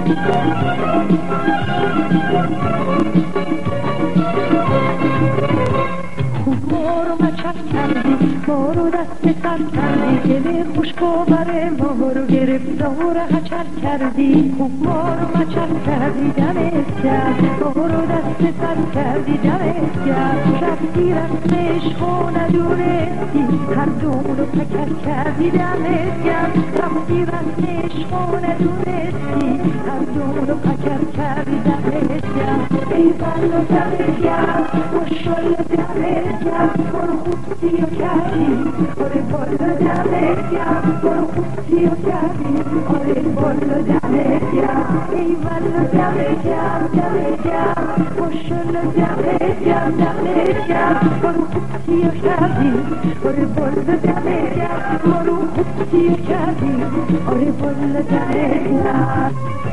خوب ما رو مچک کردی، ما رو دست سر کردی، دل خوشگوار ما رو گرفتار حچر کردی. خوب ما رو مچک کردی دمت گرم، ما رو دست سر کردی دمت گرم. رفتی رفت عشق و ندونستی، هر دومونو پکر کردی دمت گرم. رفتی رفت عشق و ندونستی، هر دومونو پکر کردی دمت گرم. ای بلا دمت گرم، ماشالله دمت گرم. برو خوب سیو کردی، آره بالا دمت گرم. برو خوب سیو کردی، آره بالا دمت گرم. ای بلا دمت گرم، دمت گرم. ماشالله دمت گرم، دمت گرم. برو خوب سیو کردی، آره بالا دمت گرم. برو خوب سیو کردی، آره بالا دمت گرم.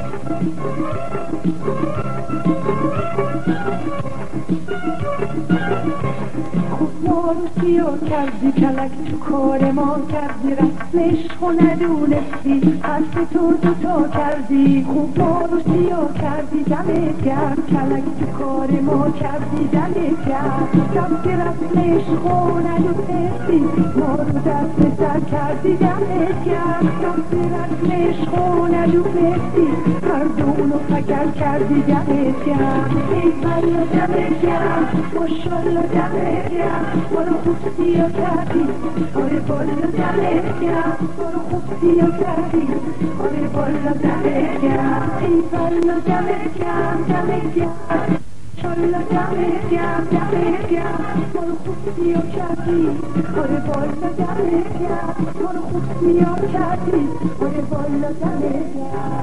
خوب ما رو سیاه کردی، کلک تو کار ما کردی، رسم عشق و ندونستی، حرف تو دوتا کردی. خوب ما رو سیاه کردی دمت گرم، کلک تو کار ما کردی دمت گرم. رفتی رسم عشق و ندونستی، ما رو دست سر کردی دمت گرم. رفتی رسم عشق و ندونستی، مردونو فکر کردی دمت گرم. ای بلا دمت گرم، ماشالله دمت گرم. برو خوب سیاه کردی، آره بالا دمت گرم. برو خوب سیاه کردی، آره بالا دمت گرم. ای بلا دمت گرم، دمت گرم. ماشالله دمت گرم، دمت گرم. برو خوب سیاه کردی، آره بالا دمت گرم. برو خوب سیاه کردی، آره بالا دمت گرم.